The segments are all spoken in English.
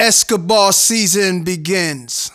Escobar season begins.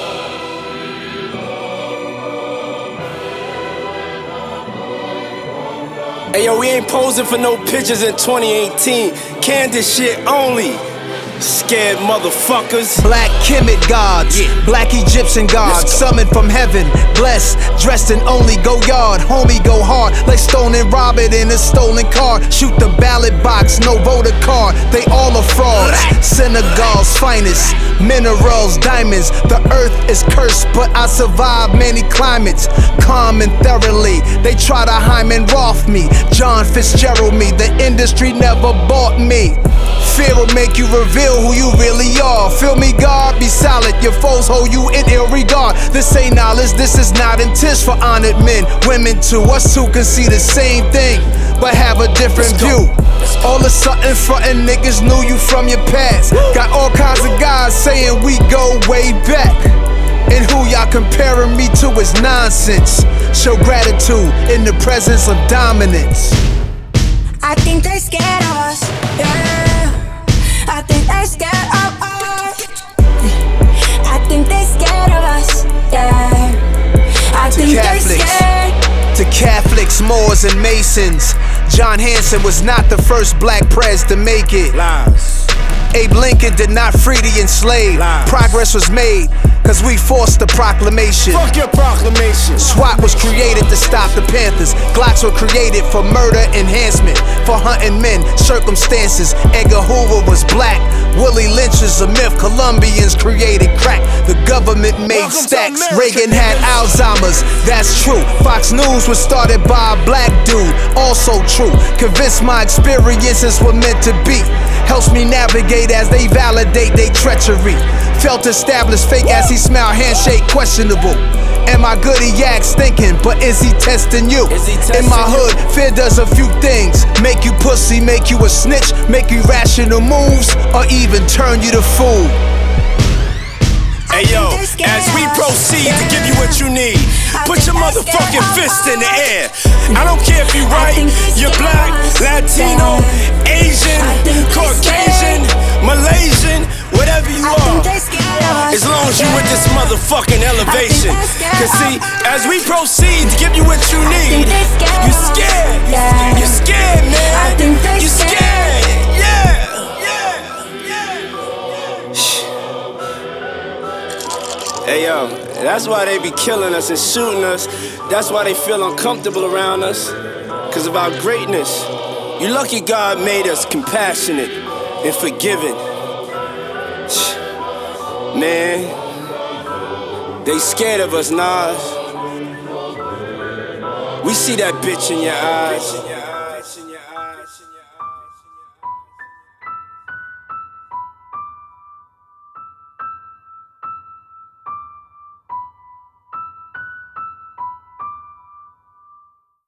Hey yo, we ain't posing for no pictures in 2018. Candid shit only. Scared motherfuckers. Black Kemet gods, black Egyptian gods, summoned from heaven, blessed, dressed in only go yard. Homie go hard, like Stone and Robert in a stolen car. Shoot the ballot box, no voter card. They all are frauds. Senegal's finest, minerals, diamonds. The earth is cursed, but I survived many climates. Calm and thoroughly, they try to Hyman Roth me. John Fitzgerald me, the industry never bought me. Fear will make you reveal who you really are. Feel me, God? Be solid. Your foes hold you in ill regard. This ain't knowledge, this is not intent for honored men. Women too, us two can see the same thing, but have a different view. All of a sudden, frontin' niggas knew you from your past. Got all kinds of guys saying we go way back. And who y'all comparing me to is nonsense. Show gratitude in the presence of dominance. I think they're scared of us, yeah. I think they're scared of us. I think they're scared of us, yeah. I think they're scared. To Catholics, Moors, and Masons, John Hanson was not the first black prez to make it. Lies. Abe Lincoln did not free the enslaved. Lies. Progress was made, cause we forced the proclamation. Fuck your proclamation. SWAT was created to stop the Panthers. Glocks were created for murder enhancement, for hunting men, circumstances. Edgar Hoover was black. Willie Lynch is a myth. Colombians created crack. The government made stacks. Reagan had Alzheimer's. That's true. Fox News was started by a black dude. Also true. Convinced my experiences were meant to be. Helps me navigate as they validate their treachery. Felt established, fake as he smiled, handshake questionable. Am I good? He acts thinking, but is he testing you? In my hood, fear does a few things. Make you pussy, make you a snitch, make you rational moves, or even turn you to fool. Hey yo, as we proceed to give you what you need, put your motherfucking fist in the air. I don't care if you white, you're black, Latino, Asian, Caucasian, Malaysian, whatever you are, as long as you with this motherfucking elevation. Cause see, as we proceed to give you what you need, you scared, you scared, man, you scared, yeah. Hey yo, that's why they be killing us and shooting us. That's why they feel uncomfortable around us, cause of our greatness. You lucky God made us compassionate and forgiving. Man, they scared of us, Nas. We see that bitch in your eyes.